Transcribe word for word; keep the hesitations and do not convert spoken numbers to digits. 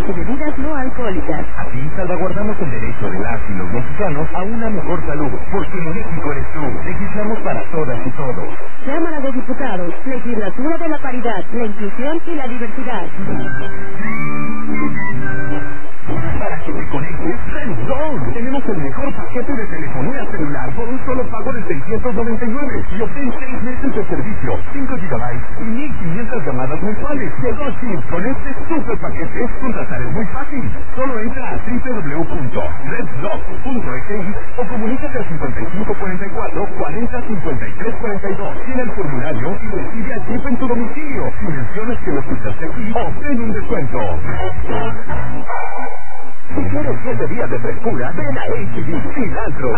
y bebidas no alcohólicas. Así salvaguardamos el derecho de las y los mexicanos a una mejor salud, porque México eres tú. Legislamos para todas y todos. Cámara de Diputados, Legislatura de la Paridad, la Inclusión y la Diversidad. Para que te conectes, Red dos. Tenemos el mejor paquete de telefonía celular por un solo pago de seiscientos noventa y nueve y obtén seis meses de servicio, cinco gigabytes y mil quinientas llamadas mensuales. Llegó así, con este super paquete, contratar es muy fácil. Solo entra a doble u doble u doble u punto red dos punto e x o comunícate al cincuenta y cinco cuarenta y cuatro cuarenta cincuenta y tres cuarenta y dos. Tiene el formulario y recibe el chip en tu domicilio. Si mencionas que lo escuchaste aquí, obtén un descuento. Si quieres siete días de frescura, ven a H D Cilantro.